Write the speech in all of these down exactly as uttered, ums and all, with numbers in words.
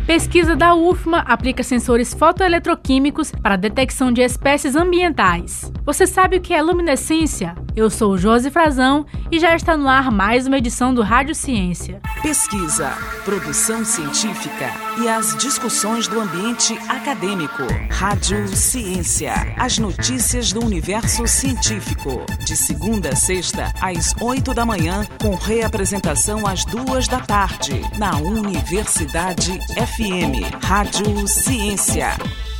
Pesquisa da U F M A aplica sensores fotoeletroquímicos para a detecção de espécies ambientais. Você sabe o que é luminescência? Eu sou o Josi Frazão e já está no ar mais uma edição do Rádio Ciência. Pesquisa, produção científica e as discussões do ambiente acadêmico. Rádio Ciência, as notícias do universo científico. De segunda a sexta, às oito da manhã, com reapresentação às duas da tarde, na Universidade F M. Rádio Ciência.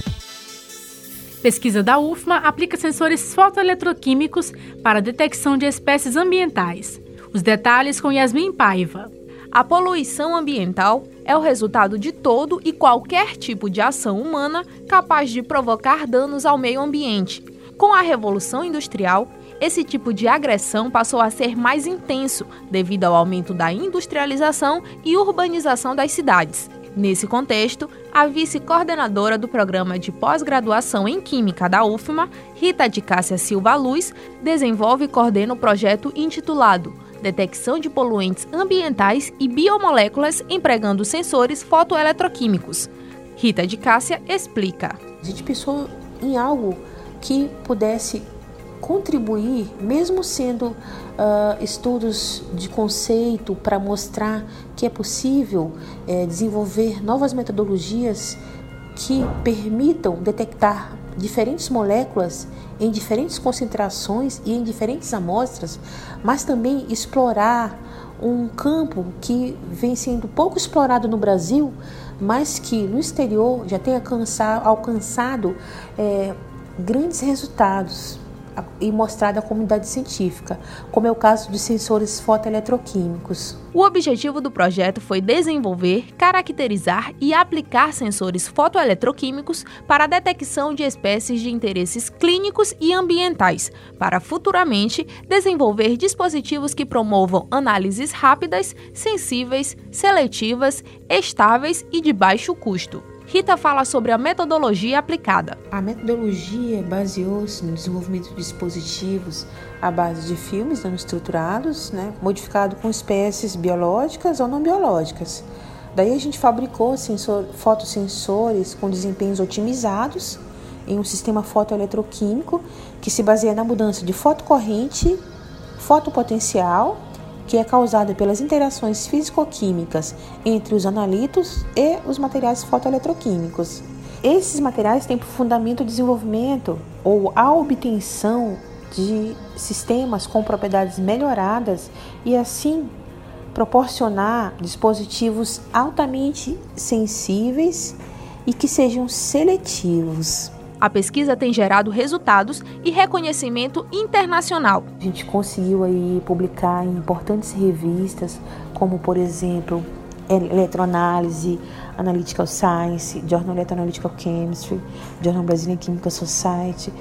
Pesquisa da U F M A aplica sensores fotoeletroquímicos para a detecção de espécies ambientais. Os detalhes com Yasmin Paiva. A poluição ambiental é o resultado de todo e qualquer tipo de ação humana capaz de provocar danos ao meio ambiente. Com a Revolução Industrial, esse tipo de agressão passou a ser mais intenso devido ao aumento da industrialização e urbanização das cidades. Nesse contexto, a vice-coordenadora do Programa de Pós-Graduação em Química da U F M A, Rita de Cássia Silva Luz, desenvolve e coordena o projeto intitulado Detecção de Poluentes Ambientais e Biomoléculas empregando sensores fotoeletroquímicos. Rita de Cássia explica. A gente pensou em algo que pudesse contribuir, mesmo sendo uh, estudos de conceito para mostrar que é possível é, desenvolver novas metodologias que permitam detectar diferentes moléculas em diferentes concentrações e em diferentes amostras, mas também explorar um campo que vem sendo pouco explorado no Brasil, mas que no exterior já tem alcançado, alcançado é, grandes resultados e mostrado à comunidade científica, como é o caso de sensores fotoeletroquímicos. O objetivo do projeto foi desenvolver, caracterizar e aplicar sensores fotoeletroquímicos para a detecção de espécies de interesses clínicos e ambientais, para futuramente desenvolver dispositivos que promovam análises rápidas, sensíveis, seletivas, estáveis e de baixo custo. Rita fala sobre a metodologia aplicada. A metodologia baseou-se no desenvolvimento de dispositivos à base de filmes nanoestruturados, né, modificado com espécies biológicas ou não biológicas. Daí a gente fabricou sensor, fotossensores com desempenhos otimizados em um sistema fotoeletroquímico que se baseia na mudança de fotocorrente, fotopotencial, que é causada pelas interações físico-químicas entre os analitos e os materiais fotoeletroquímicos. Esses materiais têm por fundamento o desenvolvimento ou a obtenção de sistemas com propriedades melhoradas e, assim, proporcionar dispositivos altamente sensíveis e que sejam seletivos. A pesquisa tem gerado resultados e reconhecimento internacional. A gente conseguiu aí publicar em importantes revistas, como por exemplo, Eletroanálise, Analytical Science, Journal Electroanalytical Chemistry, Journal Brazilian Chemical Society,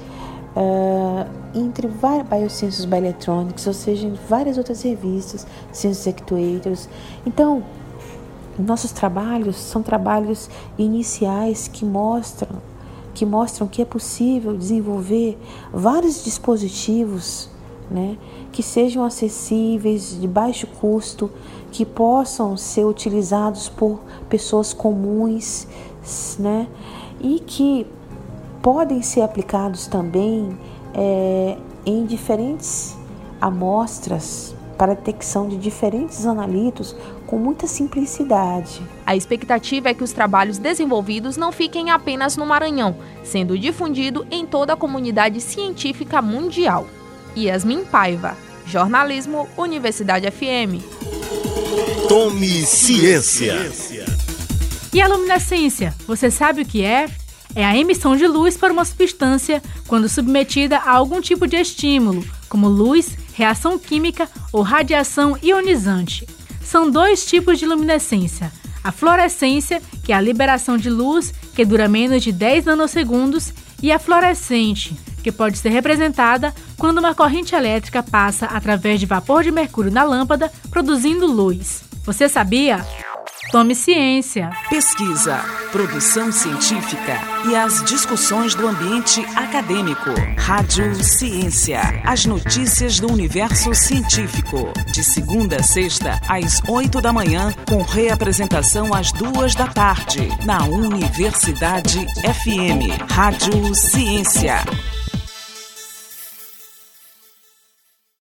uh, entre várias Biosciences Bioelectronics, ou seja, em várias outras revistas, Sciences Actuators. Então, nossos trabalhos são trabalhos iniciais que mostram que mostram que é possível desenvolver vários dispositivos, né, que sejam acessíveis, de baixo custo, que possam ser utilizados por pessoas comuns, né, e que podem ser aplicados também é, em diferentes amostras para detecção de diferentes analitos com muita simplicidade. A expectativa é que os trabalhos desenvolvidos não fiquem apenas no Maranhão, sendo difundido em toda a comunidade científica mundial. Yasmin Paiva, Jornalismo, Universidade F M. Tome ciência. E a luminescência, você sabe o que é? É a emissão de luz para uma substância quando submetida a algum tipo de estímulo, como luz, reação química ou radiação ionizante. São dois tipos de luminescência. A fluorescência, que é a liberação de luz que dura menos de dez nanosegundos, e a fluorescente, que pode ser representada quando uma corrente elétrica passa através de vapor de mercúrio na lâmpada, produzindo luz. Você sabia? Tome Ciência. Pesquisa, produção científica e as discussões do ambiente acadêmico. Rádio Ciência. As notícias do universo científico. De segunda a sexta, às oito da manhã, com reapresentação às duas da tarde, na Universidade F M. Rádio Ciência.